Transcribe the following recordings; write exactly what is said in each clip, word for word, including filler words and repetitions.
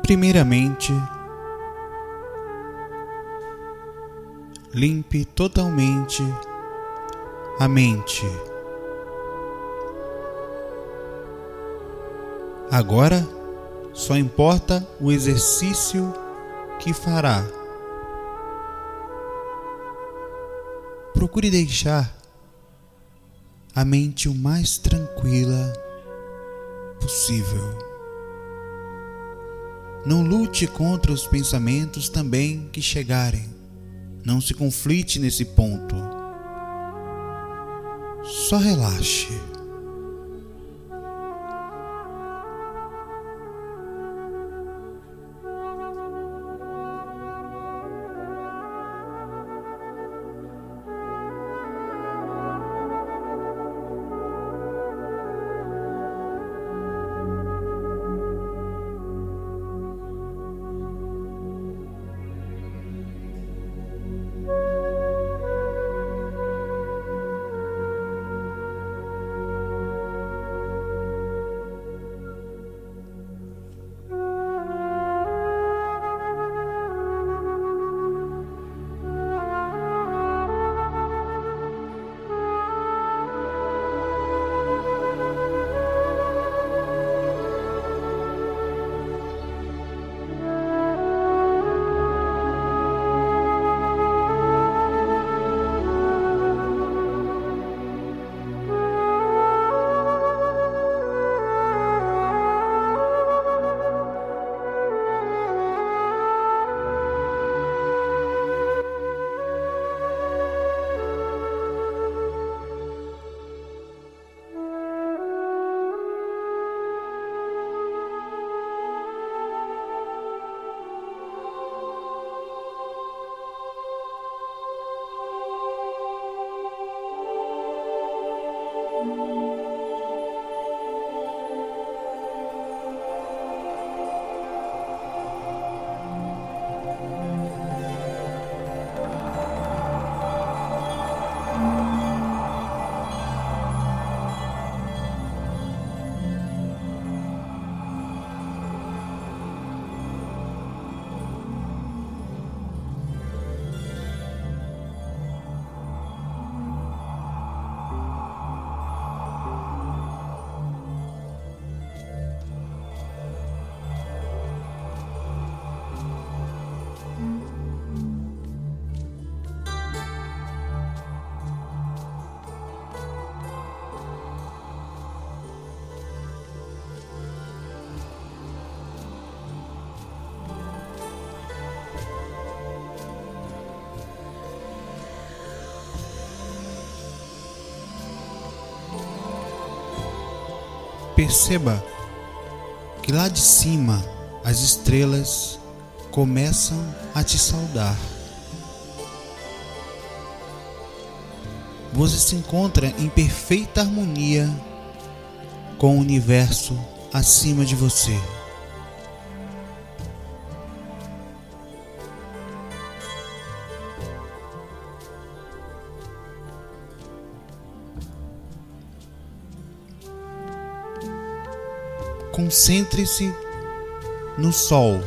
Primeiramente, limpe totalmente a mente. Agora, só importa o exercício que fará. Procure deixar a mente o mais tranquila possível. Não lute contra os pensamentos também que chegarem. Não se conflite nesse ponto. Só relaxe. Perceba que lá de cima as estrelas começam a te saudar. Você se encontra em perfeita harmonia com o universo acima de você. Concentre-se no Sol.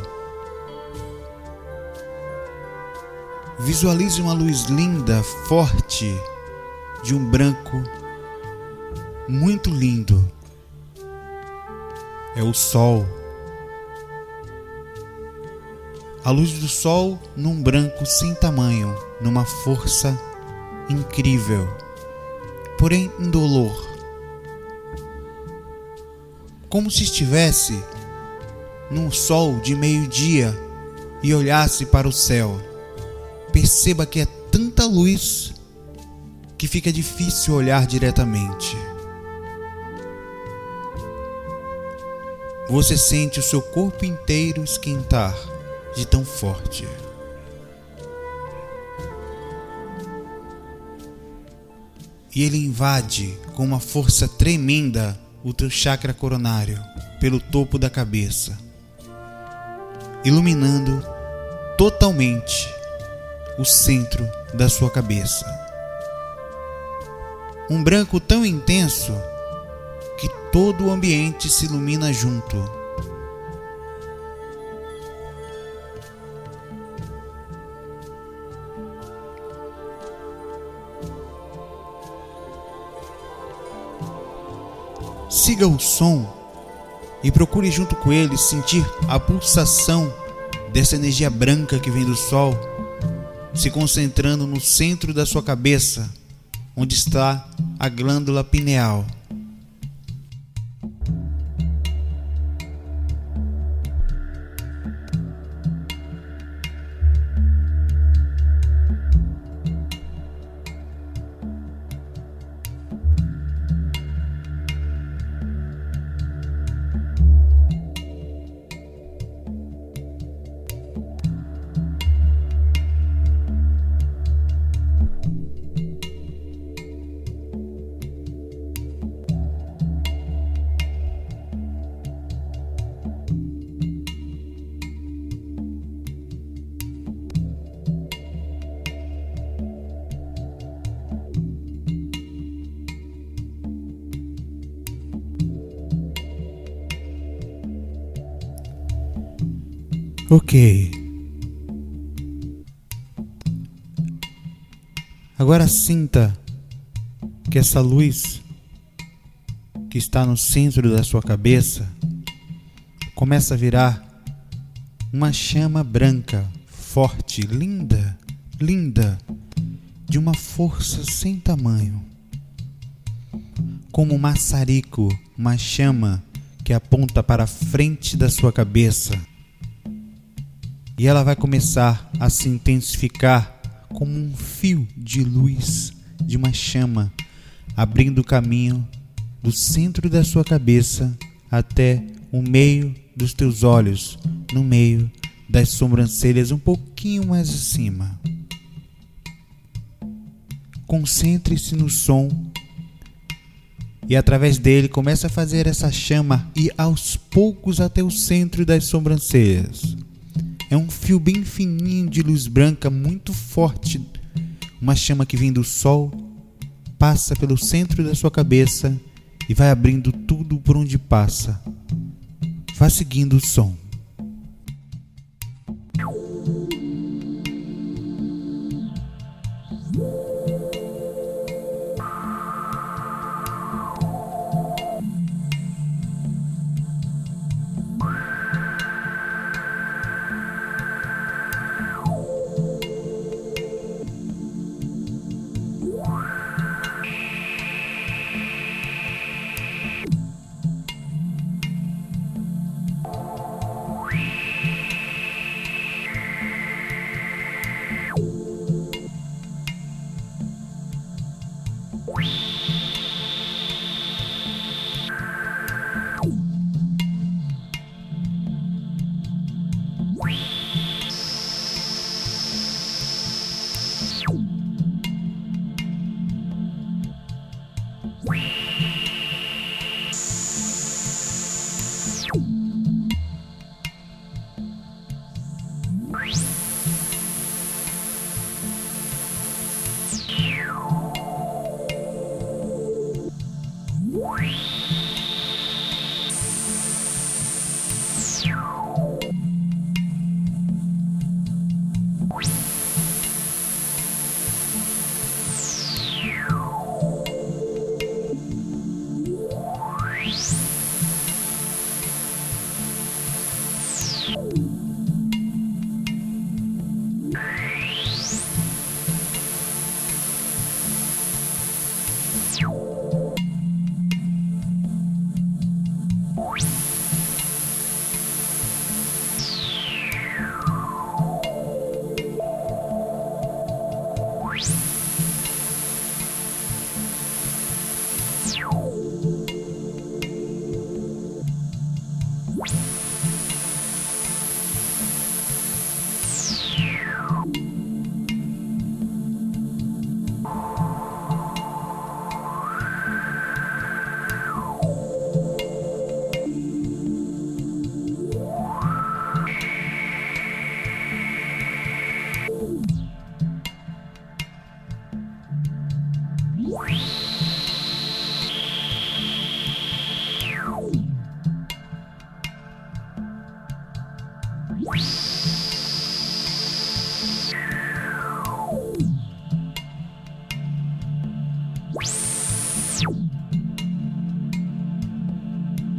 Visualize uma luz linda, forte, de um branco muito lindo. É o Sol. A luz do Sol num branco sem tamanho, numa força incrível, porém indolor. Como se estivesse num sol de meio-dia e olhasse para o céu. Perceba que é tanta luz que fica difícil olhar diretamente. Você sente o seu corpo inteiro esquentar de tão forte. E ele invade com uma força tremenda o teu chakra coronário, pelo topo da cabeça, iluminando totalmente o centro da sua cabeça. Um branco tão intenso que todo o ambiente se ilumina junto. siga o som e procure junto com ele sentir a pulsação dessa energia branca que vem do sol, se concentrando no centro da sua cabeça, onde está a glândula pineal. Ok. Agora sinta que essa luz que está no centro da sua cabeça começa a virar uma chama branca, forte, linda, linda, de uma força sem tamanho. Como um maçarico, uma chama que aponta para a frente da sua cabeça. E ela vai começar a se intensificar como um fio de luz de uma chama, abrindo o caminho do centro da sua cabeça até o meio dos teus olhos, no meio das sobrancelhas, um pouquinho mais acima. Concentre-se no som e através dele comece a fazer essa chama ir aos poucos até o centro das sobrancelhas. É um fio bem fininho de luz branca, muito forte. Uma chama que vem do sol, passa pelo centro da sua cabeça e vai abrindo tudo por onde passa. Vá seguindo o som.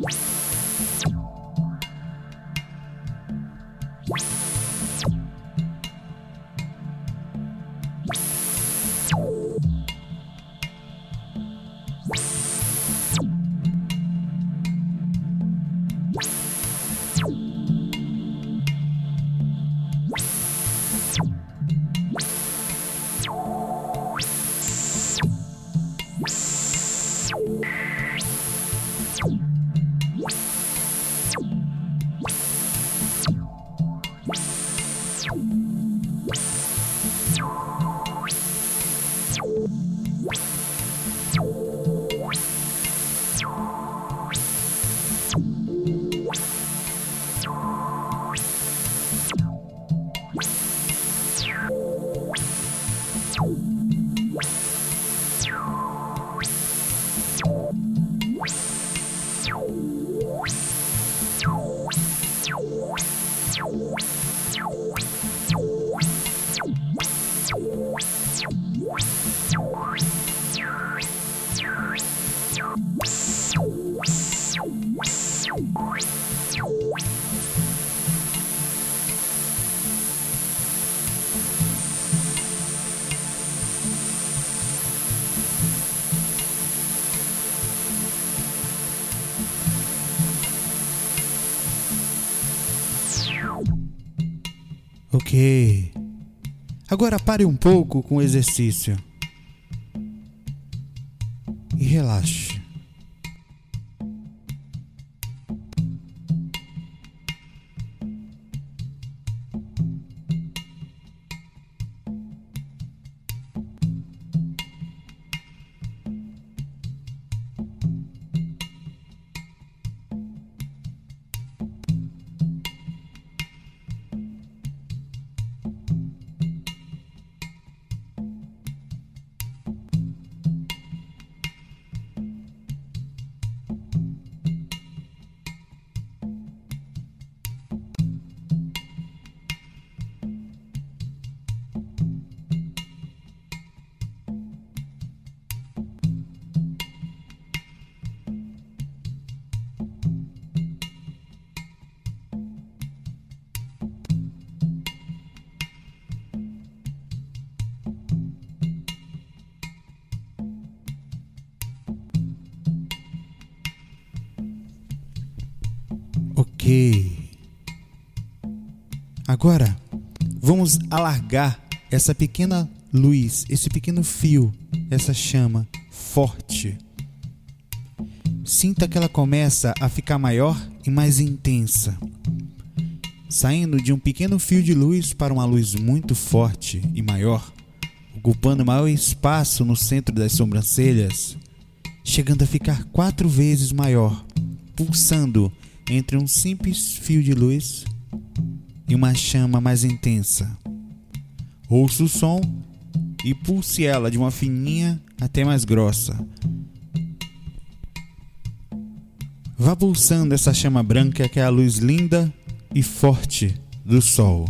Ok. Agora pare um pouco com o exercício e relaxe. Ok. Agora, vamos alargar essa pequena luz, esse pequeno fio, essa chama forte. Sinta que ela começa a ficar maior e mais intensa, saindo de um pequeno fio de luz para uma luz muito forte e maior, ocupando maior espaço no centro das sobrancelhas, chegando a ficar quatro vezes maior, pulsando entre um simples fio de luz e uma chama mais intensa. Ouça o som e pulse ela de uma fininha até mais grossa. Vá pulsando essa chama branca que é a luz linda e forte do sol.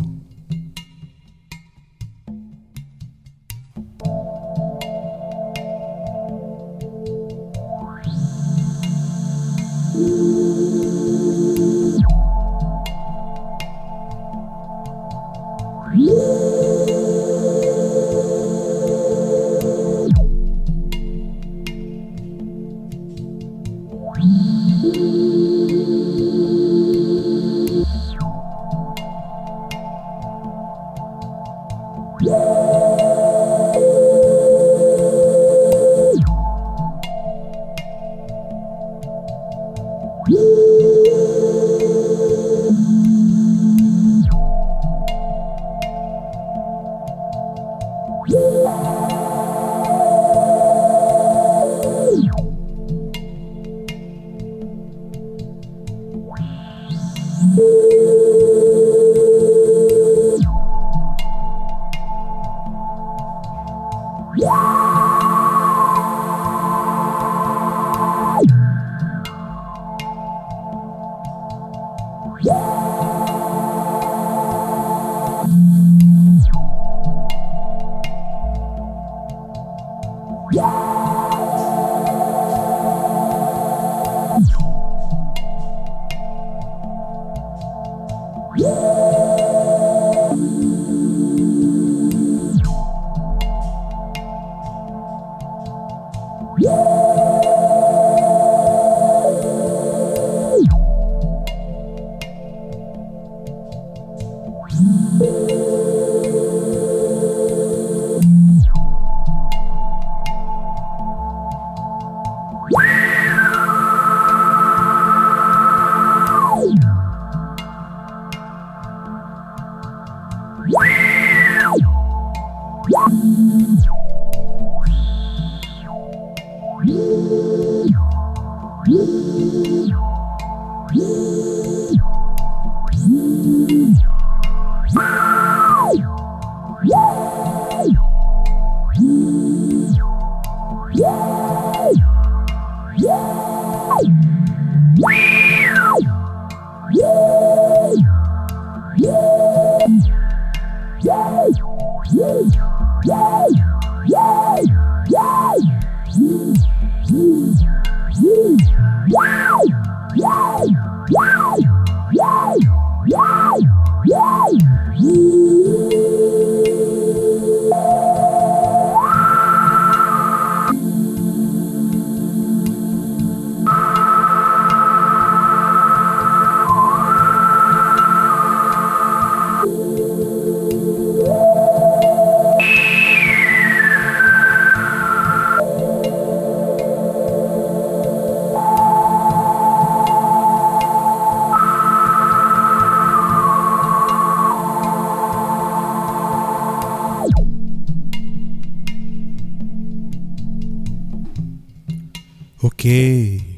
Ok.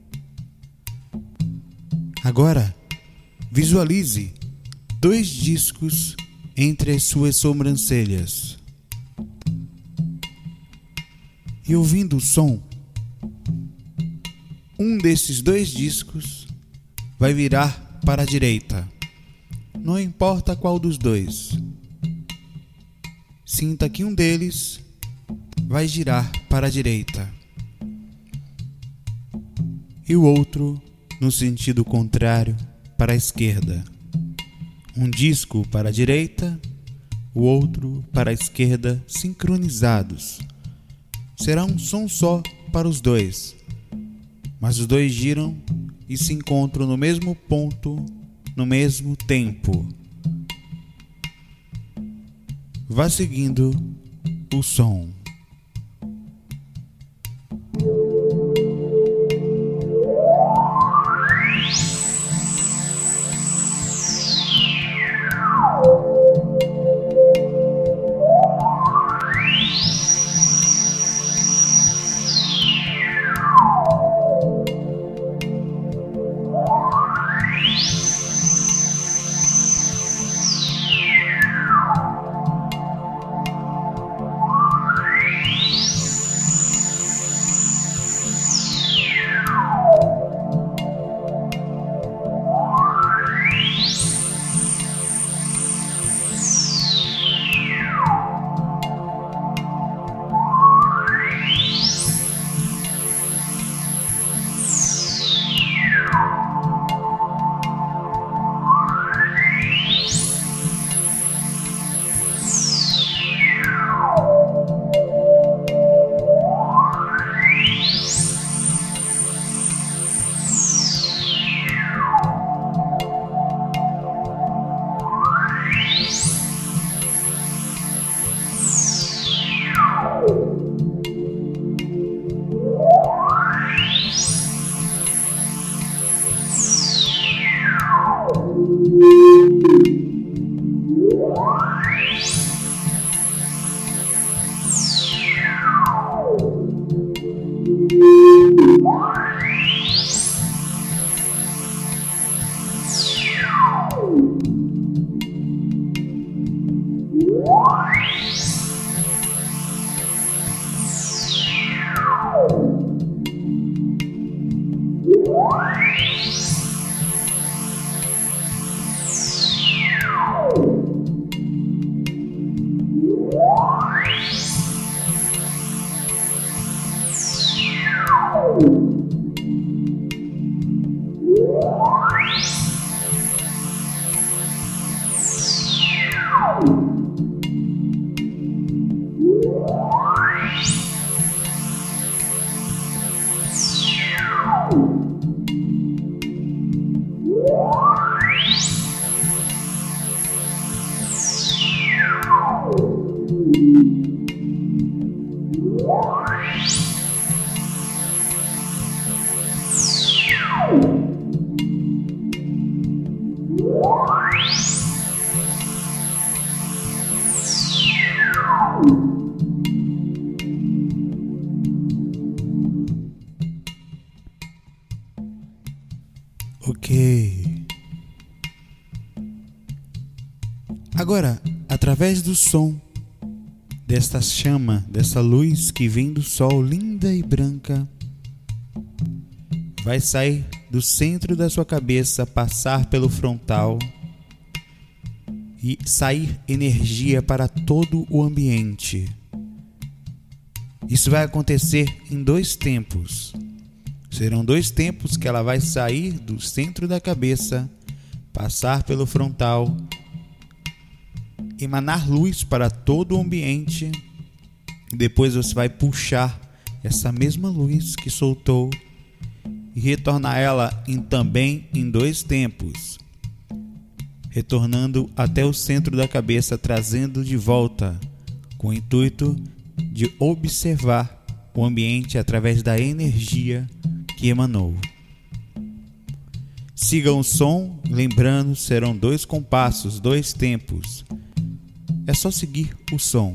Agora, visualize dois discos entre as suas sobrancelhas. E ouvindo o som, um desses dois discos vai virar para a direita. Não importa qual dos dois. Sinta que um deles vai girar para a direita e o outro no sentido contrário, para a esquerda. Um disco para a direita, o outro para a esquerda, sincronizados. Será um som só para os dois, mas os dois giram e se encontram no mesmo ponto, no mesmo tempo. Vá seguindo o som. Ok. Agora, através do som desta chama, dessa luz que vem do sol, linda e branca, vai sair do centro da sua cabeça, passar pelo frontal e sair energia para todo o ambiente. Isso vai acontecer em dois tempos. Serão dois tempos que ela vai sair do centro da cabeça, passar pelo frontal, emanar luz para todo o ambiente, e depois você vai puxar essa mesma luz que soltou e retornar ela em, também em dois tempos, retornando até o centro da cabeça, trazendo de volta, com o intuito de observar o ambiente através da energia que emanou. Sigam o som, lembrando, serão dois compassos, dois tempos. É só seguir o som.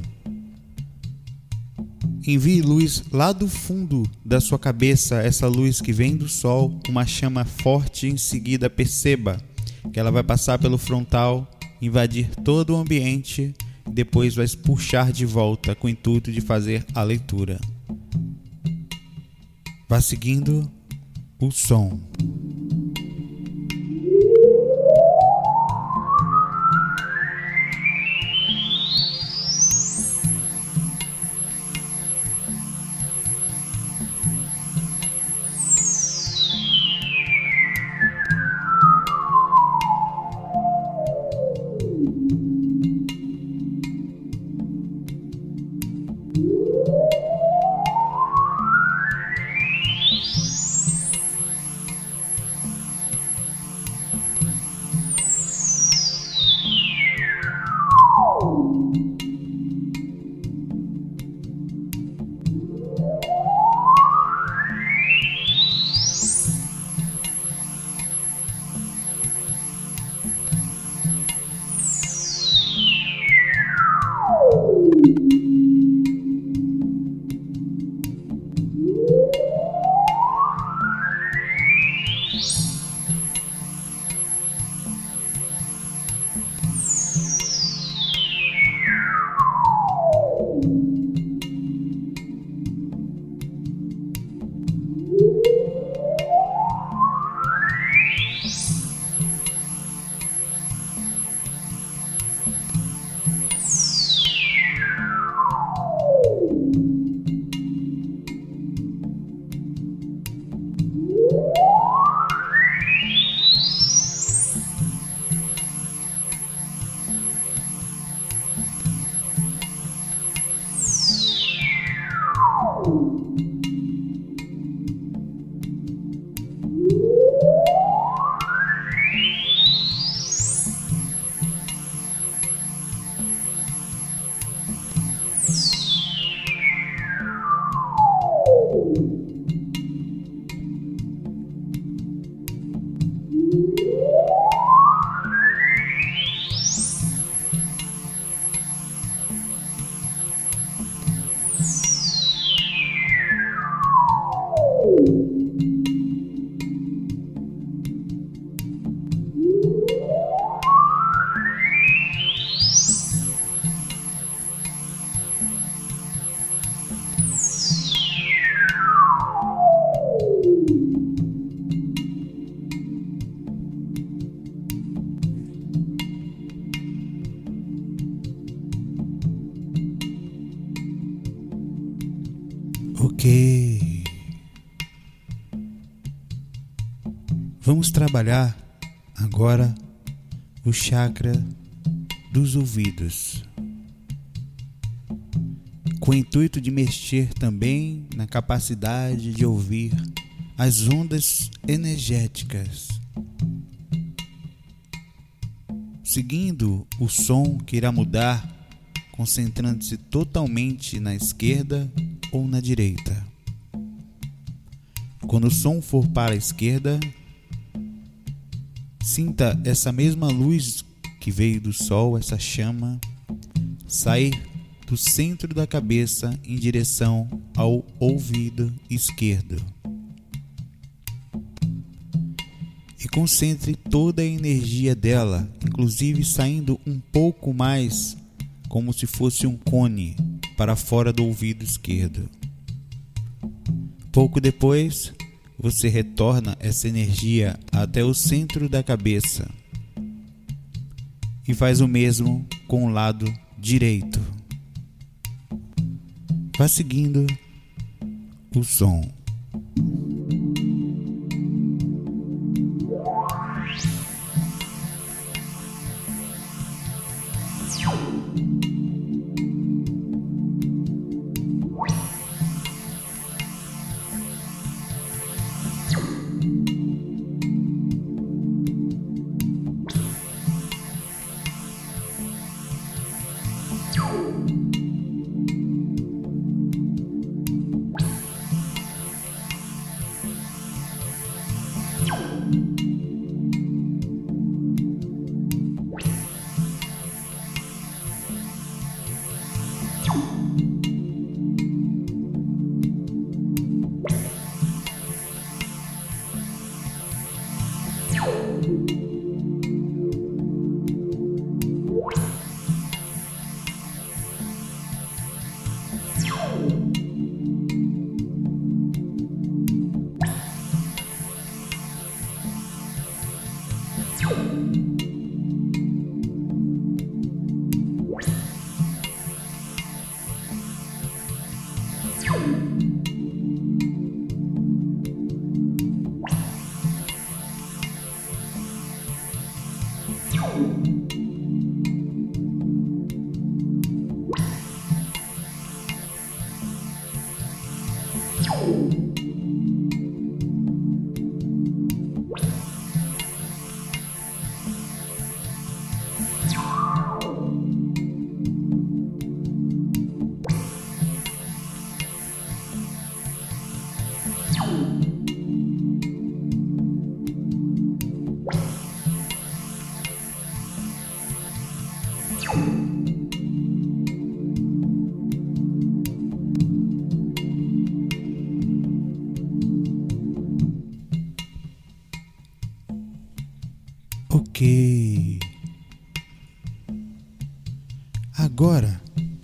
Envie luz lá do fundo da sua cabeça, essa luz que vem do sol, uma chama forte. Em seguida, perceba que ela vai passar pelo frontal, invadir todo o ambiente e depois vai puxar de volta com o intuito de fazer a leitura. Vá seguindo o som. Ok. Vamos trabalhar agora o chakra dos ouvidos, com o intuito de mexer também na capacidade de ouvir as ondas energéticas, seguindo o som que irá mudar, concentrando-se totalmente na esquerda ou na direita. Quando o som for para a esquerda, sinta essa mesma luz que veio do sol, essa chama, sair do centro da cabeça em direção ao ouvido esquerdo. e concentre toda a energia dela, inclusive saindo um pouco mais, como se fosse um cone, para fora do ouvido esquerdo. Pouco depois, você retorna essa energia até o centro da cabeça e faz o mesmo com o lado direito. Vá seguindo o som. Ok. Agora,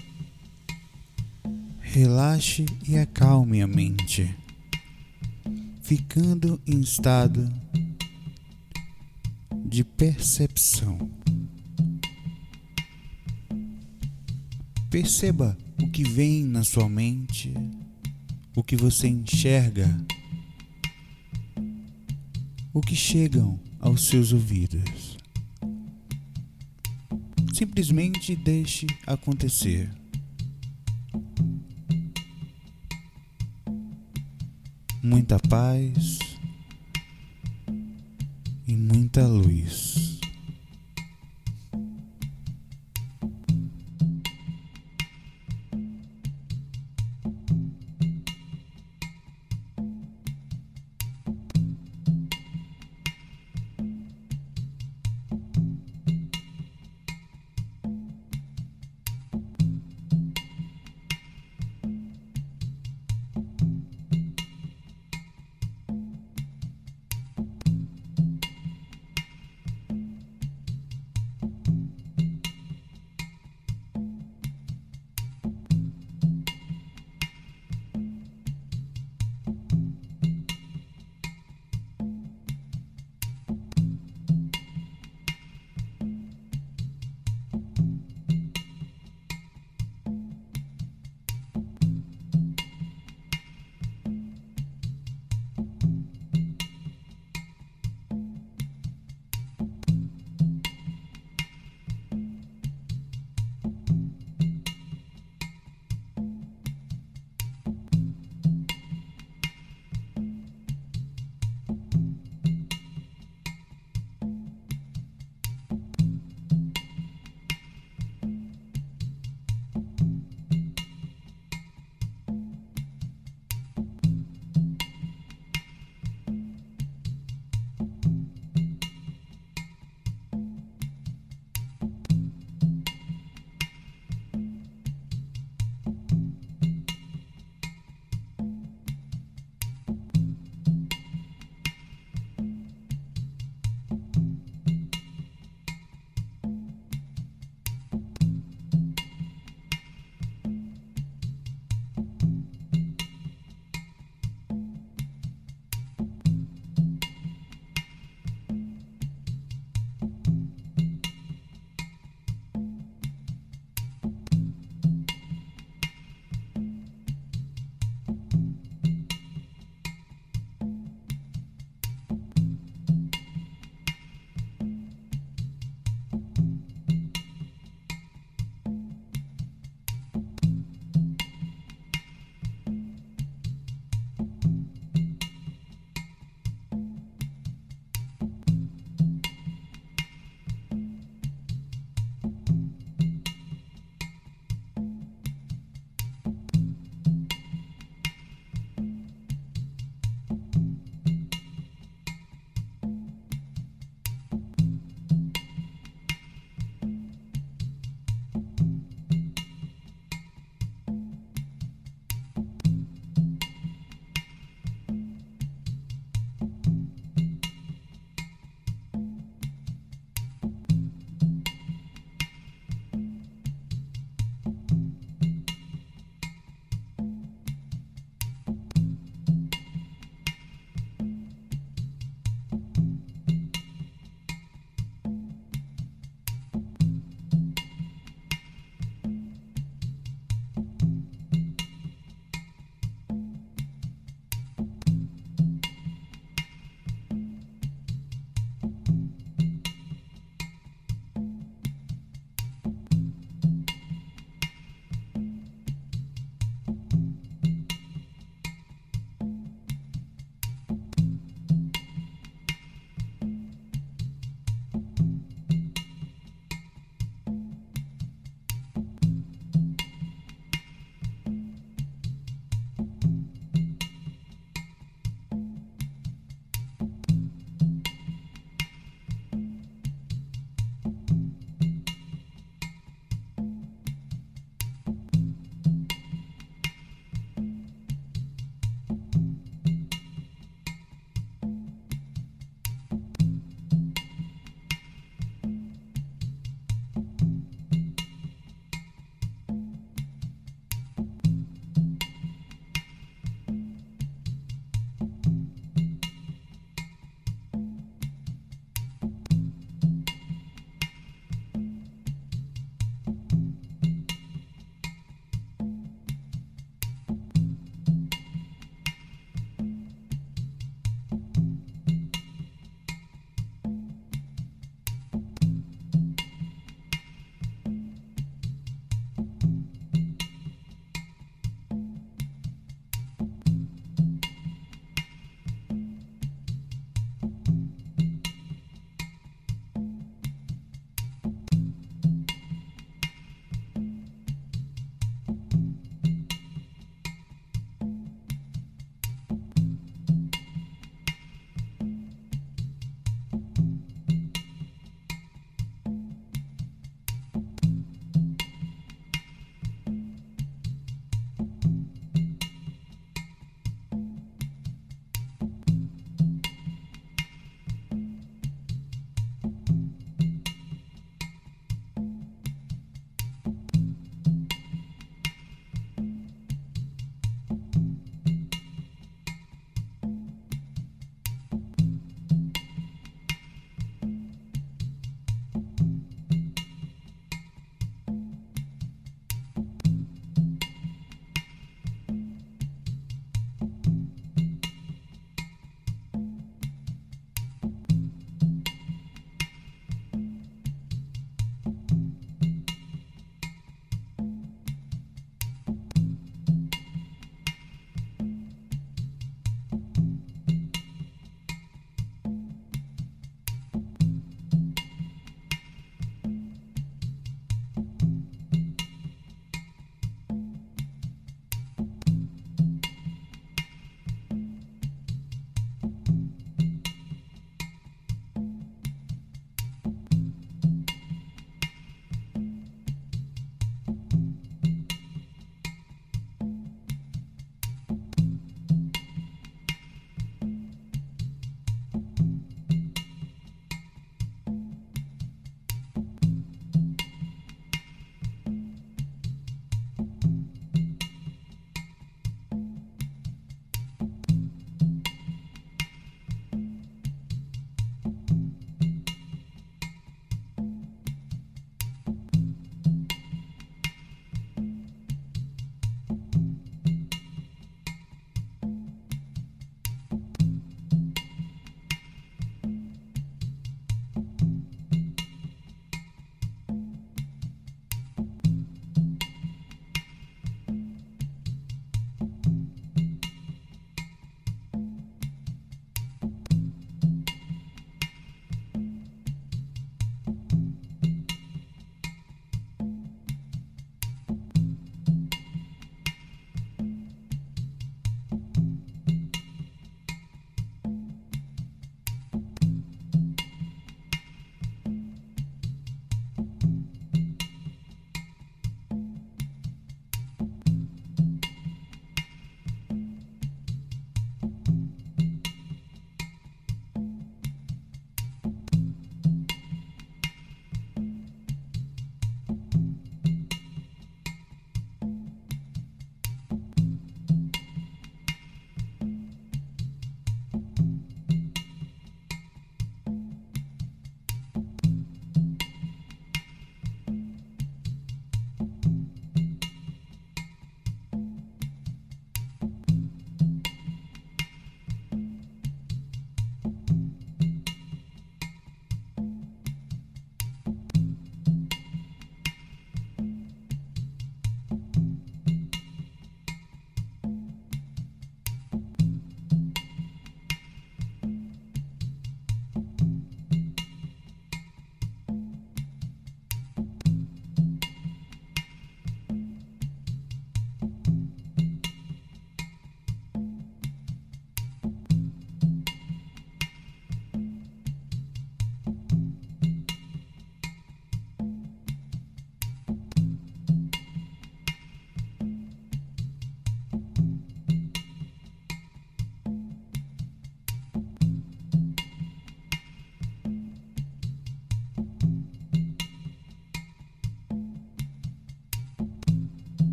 relaxe e acalme a mente, ficando em estado de percepção. Perceba o que vem na sua mente, o que você enxerga, o que chegam aos seus ouvidos. Simplesmente deixe acontecer. Muita paz e muita luz.